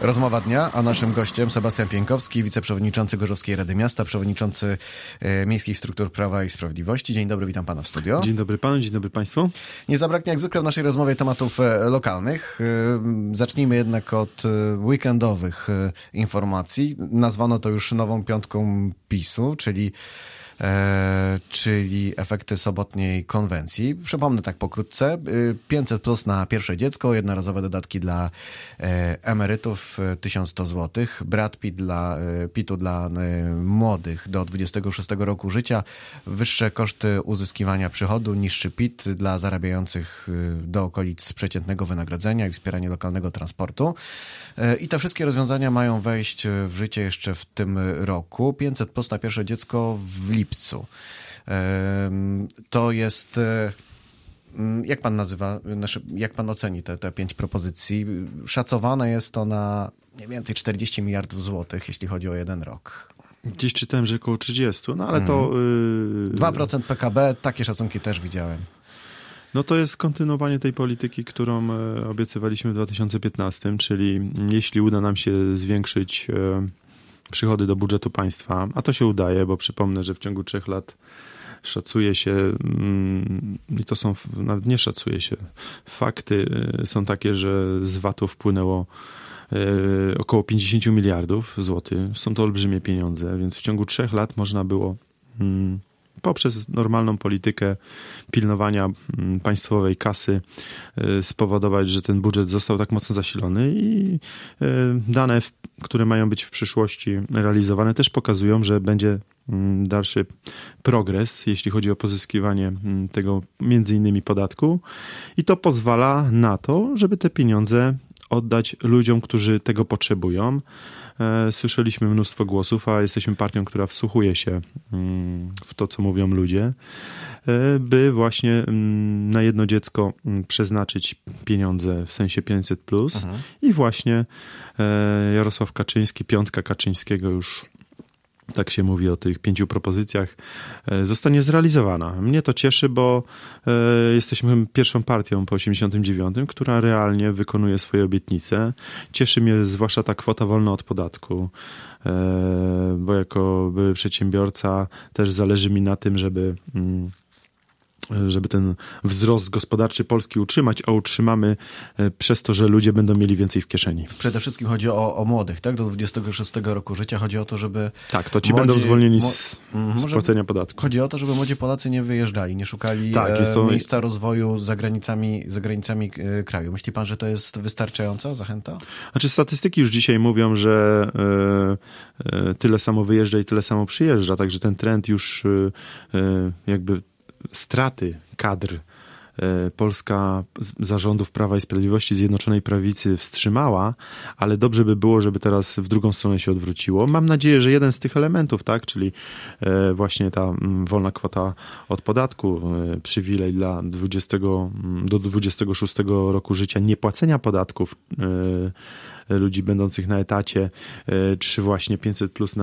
Rozmowa dnia, a naszym gościem Sebastian Pieńkowski, wiceprzewodniczący Gorzowskiej Rady Miasta, przewodniczący Miejskich Struktur Prawa i Sprawiedliwości. Dzień dobry, witam pana w studio. Dzień dobry panu, dzień dobry państwu. Nie zabraknie jak zwykle w naszej rozmowie tematów lokalnych. Zacznijmy jednak od weekendowych informacji. Nazwano to już nową piątką PiS-u, czyli efekty sobotniej konwencji. Przypomnę tak pokrótce. 500+ na pierwsze dziecko, jednorazowe dodatki dla emerytów 1100 zł, brat PIT-u dla młodych do 26 roku życia, wyższe koszty uzyskiwania przychodu, niższy PIT dla zarabiających do okolic przeciętnego wynagrodzenia i wspieranie lokalnego transportu. I te wszystkie rozwiązania mają wejść w życie jeszcze w tym roku. 500+ na pierwsze dziecko w lipcu. To jest, jak pan nazywa, jak pan oceni te 5 propozycji? Szacowane jest to na mniej więcej 40 miliardów złotych, jeśli chodzi o jeden rok. Gdzieś czytałem, że około 30, no ale to... 2% PKB, takie szacunki też widziałem. No to jest kontynuowanie tej polityki, którą obiecywaliśmy w 2015, czyli jeśli uda nam się zwiększyć przychody do budżetu państwa, a to się udaje, bo przypomnę, że w ciągu 3 lat szacuje się, i to są, nawet nie szacuje się, fakty są takie, że z VAT-u wpłynęło około 50 miliardów złotych. Są to olbrzymie pieniądze, więc w ciągu 3 lat można było poprzez normalną politykę pilnowania państwowej kasy spowodować, że ten budżet został tak mocno zasilony i dane, które mają być w przyszłości realizowane, też pokazują, że będzie dalszy progres, jeśli chodzi o pozyskiwanie tego między innymi podatku i to pozwala na to, żeby te pieniądze oddać ludziom, którzy tego potrzebują. Słyszeliśmy mnóstwo głosów, a jesteśmy partią, która wsłuchuje się w to, co mówią ludzie, by właśnie na jedno dziecko przeznaczyć pieniądze w sensie 500+. I właśnie Jarosław Kaczyński, piątka Kaczyńskiego już, tak się mówi o tych 5 propozycjach, zostanie zrealizowana. Mnie to cieszy, bo jesteśmy pierwszą partią po 89, która realnie wykonuje swoje obietnice. Cieszy mnie zwłaszcza ta kwota wolna od podatku, bo jako były przedsiębiorca też zależy mi na tym, żeby ten wzrost gospodarczy Polski utrzymać, a utrzymamy przez to, że ludzie będą mieli więcej w kieszeni. Przede wszystkim chodzi o młodych, tak? Do 26 roku życia. Chodzi o to, żeby... Tak, to ci będą zwolnieni z płacenia podatku. Chodzi o to, żeby młodzi Polacy nie wyjeżdżali, nie szukali miejsca rozwoju za granicami kraju. Myśli pan, że to jest wystarczająca zachęta? Znaczy statystyki już dzisiaj mówią, że tyle samo wyjeżdża i tyle samo przyjeżdża, także ten trend już jakby straty kadr Polska za rządów Prawa i Sprawiedliwości, Zjednoczonej Prawicy wstrzymała, ale dobrze by było, żeby teraz w drugą stronę się odwróciło. Mam nadzieję, że jeden z tych elementów, tak, czyli właśnie ta wolna kwota od podatku, przywilej do 26 roku życia niepłacenia podatków ludzi będących na etacie, czy właśnie 500+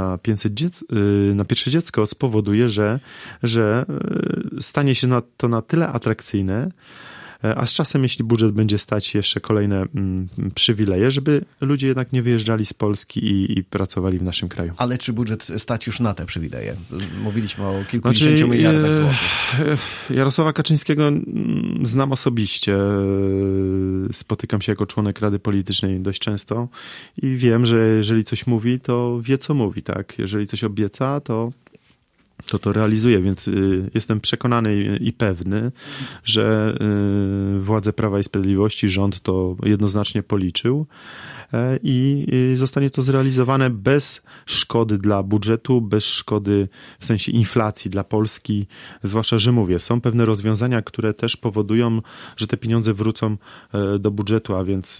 na pierwsze dziecko spowoduje, że stanie się to na tyle atrakcyjne, a z czasem, jeśli budżet będzie stać jeszcze kolejne przywileje, żeby ludzie jednak nie wyjeżdżali z Polski i pracowali w naszym kraju. Ale czy budżet stać już na te przywileje? Mówiliśmy o kilkudziesięciu miliardach złotych. Jarosława Kaczyńskiego znam osobiście. Spotykam się jako członek Rady Politycznej dość często i wiem, że jeżeli coś mówi, to wie, co mówi, tak? Jeżeli coś obieca, to realizuje, więc jestem przekonany i pewny, że władze Prawa i Sprawiedliwości, rząd to jednoznacznie policzył i zostanie to zrealizowane bez szkody dla budżetu, bez szkody w sensie inflacji dla Polski, zwłaszcza, że mówię, są pewne rozwiązania, które też powodują, że te pieniądze wrócą do budżetu, a więc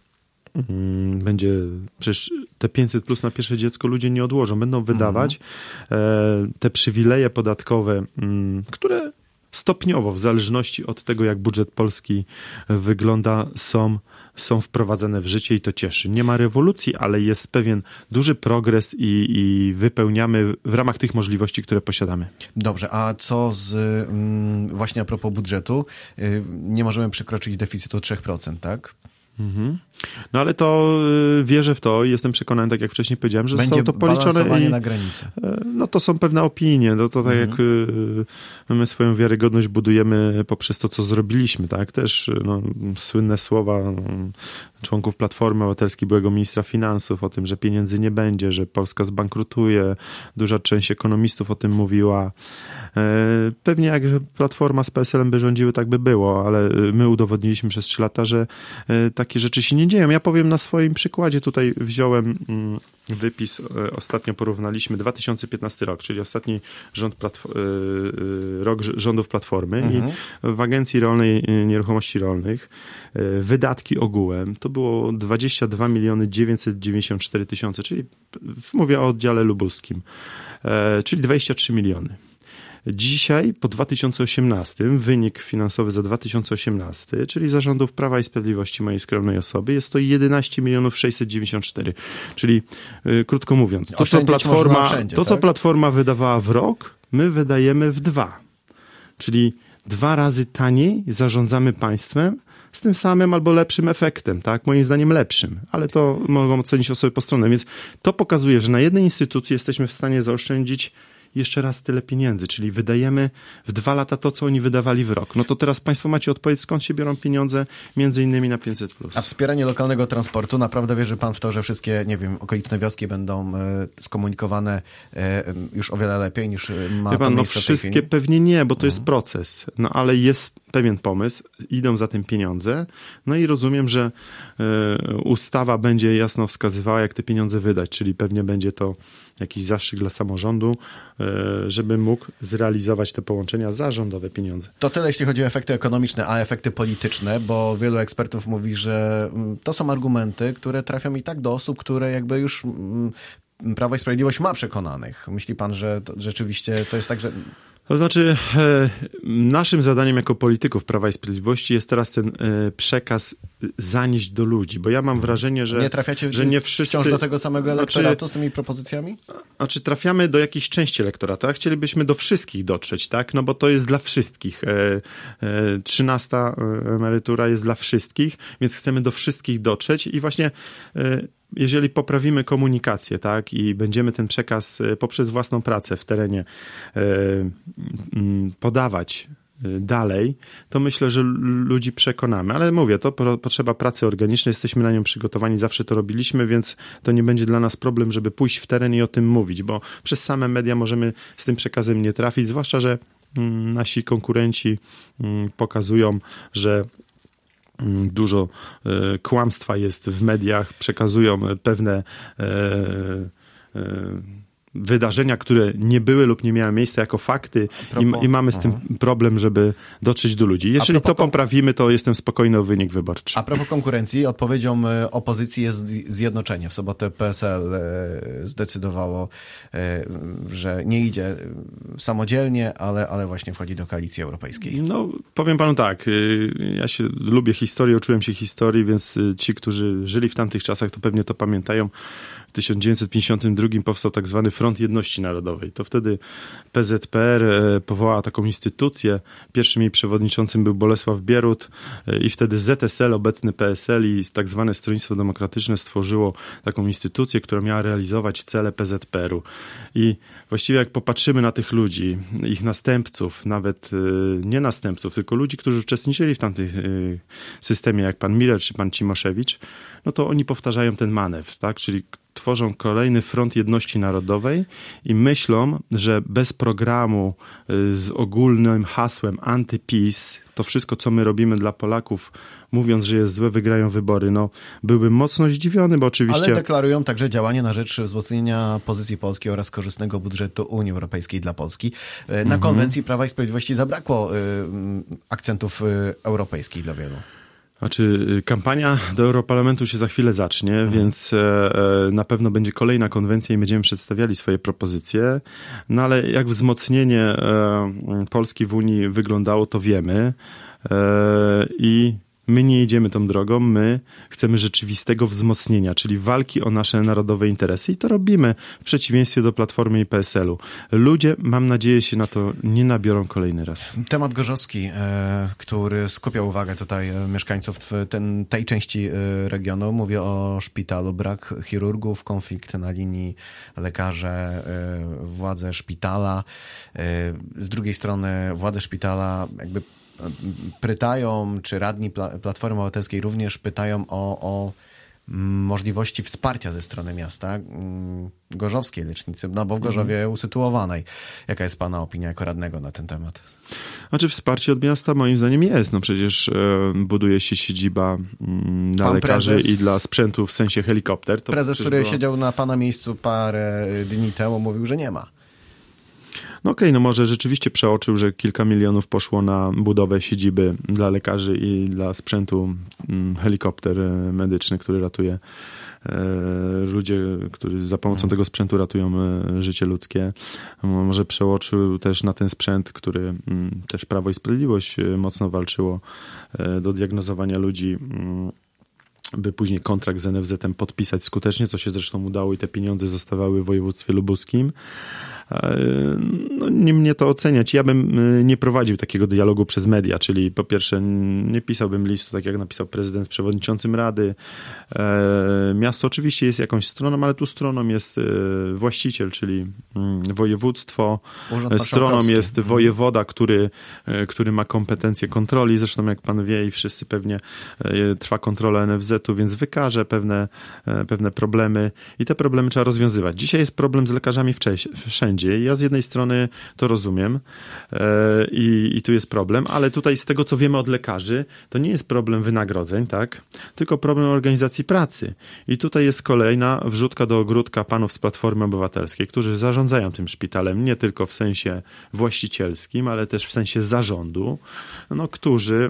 będzie przecież te 500+ na pierwsze dziecko ludzie nie odłożą, będą wydawać te przywileje podatkowe, które stopniowo, w zależności od tego, jak budżet polski wygląda, są wprowadzane w życie i to cieszy. Nie ma rewolucji, ale jest pewien duży progres i wypełniamy w ramach tych możliwości, które posiadamy. Dobrze, a co właśnie a propos budżetu? Nie możemy przekroczyć deficytu 3%, tak? No ale to wierzę w to i jestem przekonany, tak jak wcześniej powiedziałem, że będzie są to policzone na granicy. No to są pewne opinie, no to tak jak my swoją wiarygodność budujemy poprzez to, co zrobiliśmy, tak? Też słynne słowa członków Platformy Obywatelskiej, byłego ministra finansów o tym, że pieniędzy nie będzie, że Polska zbankrutuje. Duża część ekonomistów o tym mówiła. Pewnie jak Platforma z PSL-em by rządziły, tak by było, ale my udowodniliśmy przez 3 lata, że takie rzeczy się nie dzieją. Ja powiem na swoim przykładzie, tutaj wziąłem wypis, ostatnio porównaliśmy 2015 rok, czyli ostatni rok rządów Platformy i w Agencji Rolnej Nieruchomości Rolnych wydatki ogółem to było 22 994 000, czyli mówię o oddziale lubuskim, czyli 23 miliony. Dzisiaj, po 2018, wynik finansowy za 2018, czyli za rządów Prawa i Sprawiedliwości mojej skromnej osoby, jest to 11 694 000. Czyli, krótko mówiąc, co Platforma wydawała w rok, my wydajemy w 2. Czyli 2 razy taniej zarządzamy państwem z tym samym albo lepszym efektem, tak? Moim zdaniem lepszym, ale to mogą ocenić osoby postronne. Więc to pokazuje, że na jednej instytucji jesteśmy w stanie zaoszczędzić jeszcze raz tyle pieniędzy, czyli wydajemy w 2 lata to, co oni wydawali w rok. No to teraz państwo macie odpowiedź, skąd się biorą pieniądze, między innymi na 500+. A wspieranie lokalnego transportu, naprawdę wierzy pan w to, że wszystkie, nie wiem, okoliczne wioski będą skomunikowane już o wiele lepiej niż ma to miejsce w tej wszystkie chwili? Pewnie nie, bo to jest proces. No ale jest pewien pomysł, idą za tym pieniądze, no i rozumiem, że ustawa będzie jasno wskazywała, jak te pieniądze wydać, czyli pewnie będzie to jakiś zastrzyk dla samorządu, żeby mógł zrealizować te połączenia za rządowe pieniądze. To tyle, jeśli chodzi o efekty ekonomiczne, a efekty polityczne, bo wielu ekspertów mówi, że to są argumenty, które trafią i tak do osób, które jakby już Prawo i Sprawiedliwość ma przekonanych. Myśli pan, że to rzeczywiście to jest tak, że... To znaczy, naszym zadaniem jako polityków Prawa i Sprawiedliwości jest teraz ten przekaz zanieść do ludzi, bo ja mam wrażenie, że nie trafiacie nie wszyscy wciąż do tego samego elektoratu z tymi propozycjami? Znaczy trafiamy do jakiejś części elektorata, chcielibyśmy do wszystkich dotrzeć, tak? No bo to jest dla wszystkich. 13. emerytura jest dla wszystkich, więc chcemy do wszystkich dotrzeć i właśnie jeżeli poprawimy komunikację, tak, i będziemy ten przekaz poprzez własną pracę w terenie podawać dalej, to myślę, że ludzi przekonamy. Ale mówię, to potrzeba pracy organicznej, jesteśmy na nią przygotowani, zawsze to robiliśmy, więc to nie będzie dla nas problem, żeby pójść w teren i o tym mówić, bo przez same media możemy z tym przekazem nie trafić, zwłaszcza, że nasi konkurenci pokazują, że dużo kłamstwa jest w mediach, przekazują pewne wydarzenia, które nie były lub nie miały miejsca jako fakty i mamy z tym problem, żeby dotrzeć do ludzi. Jeżeli to poprawimy, to jestem spokojny o wynik wyborczy. A propos konkurencji, odpowiedzią opozycji jest zjednoczenie. W sobotę PSL zdecydowało, że nie idzie samodzielnie, ale właśnie wchodzi do koalicji europejskiej. No, powiem panu tak, ja się lubię historię, uczyłem się historii, więc ci, którzy żyli w tamtych czasach, to pewnie to pamiętają. W 1952 powstał tak zwany Front Jedności Narodowej. To wtedy PZPR powołała taką instytucję. Pierwszym jej przewodniczącym był Bolesław Bierut i wtedy ZSL, obecny PSL i tak zwane Stronnictwo Demokratyczne stworzyło taką instytucję, która miała realizować cele PZPR-u. I właściwie jak popatrzymy na tych ludzi, ich następców, nawet nie następców, tylko ludzi, którzy uczestniczyli w tamtym systemie, jak pan Miller czy pan Cimoszewicz, no to oni powtarzają ten manewr, tak? Czyli tworzą kolejny Front Jedności Narodowej i myślą, że bez programu z ogólnym hasłem anty-PiS, to wszystko, co my robimy dla Polaków, mówiąc, że jest złe, wygrają wybory. No, byłbym mocno zdziwiony, bo oczywiście... Ale deklarują także działanie na rzecz wzmocnienia pozycji Polski oraz korzystnego budżetu Unii Europejskiej dla Polski. Na konwencji Prawa i Sprawiedliwości zabrakło akcentów europejskich dla wielu. Znaczy, kampania do Europarlamentu się za chwilę zacznie, więc na pewno będzie kolejna konwencja i będziemy przedstawiali swoje propozycje. No ale jak wzmocnienie Polski w Unii wyglądało, to wiemy. I My nie jedziemy tą drogą, my chcemy rzeczywistego wzmocnienia, czyli walki o nasze narodowe interesy i to robimy w przeciwieństwie do Platformy i PSL-u. Ludzie, mam nadzieję, się na to nie nabiorą kolejny raz. Temat gorzowski, który skupia uwagę tutaj mieszkańców tej części regionu. Mówię o szpitalu, brak chirurgów, konflikt na linii lekarze, władze szpitala. Z drugiej strony władze szpitala jakby pytają, czy radni Platformy Obywatelskiej również pytają o możliwości wsparcia ze strony miasta gorzowskiej lecznicy, no bo w Gorzowie usytuowanej. Jaka jest pana opinia jako radnego na ten temat? Znaczy wsparcie od miasta moim zdaniem jest. No przecież buduje się siedziba dla lekarzy i dla sprzętu w sensie helikopter. To prezes, który siedział na pana miejscu parę dni temu, mówił, że nie ma. No okej, no może rzeczywiście przeoczył, że kilka milionów poszło na budowę siedziby dla lekarzy i dla sprzętu helikopter medyczny, który ratuje ludzie, którzy za pomocą tego sprzętu ratują życie ludzkie. Może przeoczył też na ten sprzęt, który też Prawo i Sprawiedliwość mocno walczyło do diagnozowania ludzi, by później kontrakt z NFZ-em podpisać skutecznie, co się zresztą udało i te pieniądze zostawały w województwie lubuskim. No, nie mnie to oceniać. Ja bym nie prowadził takiego dialogu przez media, czyli po pierwsze nie pisałbym listu, tak jak napisał prezydent z przewodniczącym Rady. Miasto oczywiście jest jakąś stroną, ale tu stroną jest właściciel, czyli województwo. Stroną jest wojewoda, który ma kompetencje kontroli. Zresztą jak pan wie i wszyscy pewnie, trwa kontrola NFZ-u, więc wykaże pewne problemy i te problemy trzeba rozwiązywać. Dzisiaj jest problem z lekarzami wszędzie. Ja z jednej strony to rozumiem i tu jest problem, ale tutaj z tego, co wiemy od lekarzy, to nie jest problem wynagrodzeń, tak? Tylko problem organizacji pracy. I tutaj jest kolejna wrzutka do ogródka panów z Platformy Obywatelskiej, którzy zarządzają tym szpitalem nie tylko w sensie właścicielskim, ale też w sensie zarządu, no, którzy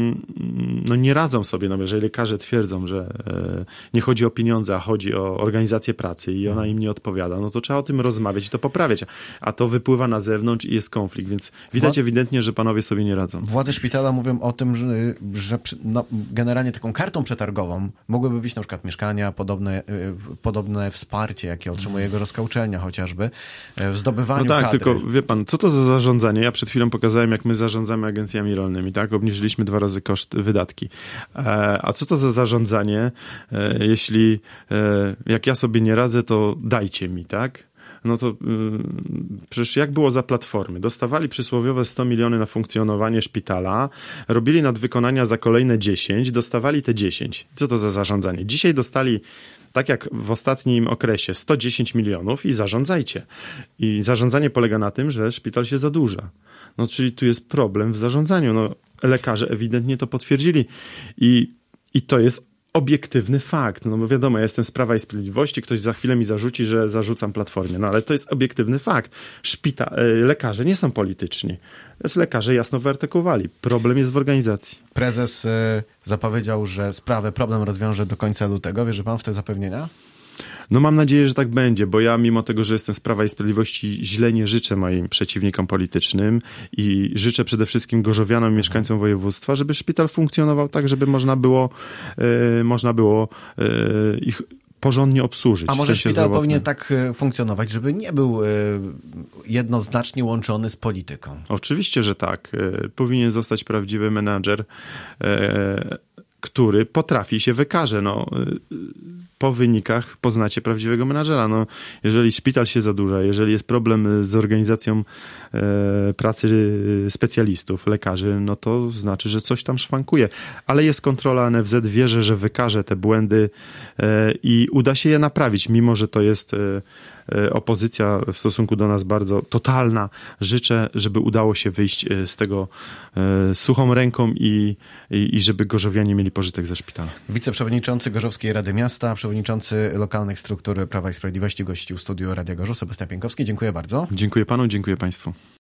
nie radzą sobie, no, jeżeli lekarze twierdzą, że nie chodzi o pieniądze, a chodzi o organizację pracy i ona im nie odpowiada, no to trzeba o tym rozmawiać i to poprawiać. A to wypływa na zewnątrz i jest konflikt, więc widać ewidentnie, że panowie sobie nie radzą. Władze szpitala mówią o tym, że generalnie taką kartą przetargową mogłyby być na przykład mieszkania, podobne wsparcie, jakie otrzymuje Gorzowska Uczelnia chociażby, w zdobywaniu kadry. tylko wie pan, co to za zarządzanie? Ja przed chwilą pokazałem, jak my zarządzamy agencjami rolnymi, tak? Obniżyliśmy 2 razy wydatki. A co to za zarządzanie, jeśli jak ja sobie nie radzę, to dajcie mi, tak? No to przecież jak było za Platformy? Dostawali przysłowiowe 100 milionów na funkcjonowanie szpitala, robili nadwykonania za kolejne 10, dostawali te 10. Co to za zarządzanie? Dzisiaj dostali, tak jak w ostatnim okresie, 110 milionów i zarządzajcie. I zarządzanie polega na tym, że szpital się zadłuża. No czyli tu jest problem w zarządzaniu. No, lekarze ewidentnie to potwierdzili. I to jest obiektywny fakt. No bo wiadomo, ja jestem z Prawa i Sprawiedliwości, ktoś za chwilę mi zarzuci, że zarzucam Platformie. No ale to jest obiektywny fakt. Lekarze nie są polityczni. Lekarze jasno wyartykułowali. Problem jest w organizacji. Prezes zapowiedział, że problem rozwiąże do końca lutego. Wierzy pan w te zapewnienia? No mam nadzieję, że tak będzie, bo ja mimo tego, że jestem z Prawa i Sprawiedliwości, źle nie życzę moim przeciwnikom politycznym i życzę przede wszystkim gorzowianom, mieszkańcom województwa, żeby szpital funkcjonował tak, żeby można było ich porządnie obsłużyć. A może szpital powinien tak funkcjonować, żeby nie był jednoznacznie łączony z polityką? Oczywiście, że tak. Powinien zostać prawdziwy menadżer, który potrafi się wykaże. No, po wynikach poznacie prawdziwego menadżera. No, jeżeli szpital się zadłuża, jeżeli jest problem z organizacją pracy specjalistów, lekarzy, no to znaczy, że coś tam szwankuje. Ale jest kontrola NFZ, wierzę, że wykaże te błędy i uda się je naprawić, mimo że to jest opozycja w stosunku do nas bardzo totalna. Życzę, żeby udało się wyjść z tego suchą ręką i żeby gorzowianie mieli pożytek ze szpitala. Wiceprzewodniczący Gorzowskiej Rady Miasta, przewodniczący lokalnych struktur Prawa i Sprawiedliwości gościł w studiu Radia Gorzów, Sebastian Pienkowski. Dziękuję bardzo. Dziękuję panu, dziękuję państwu.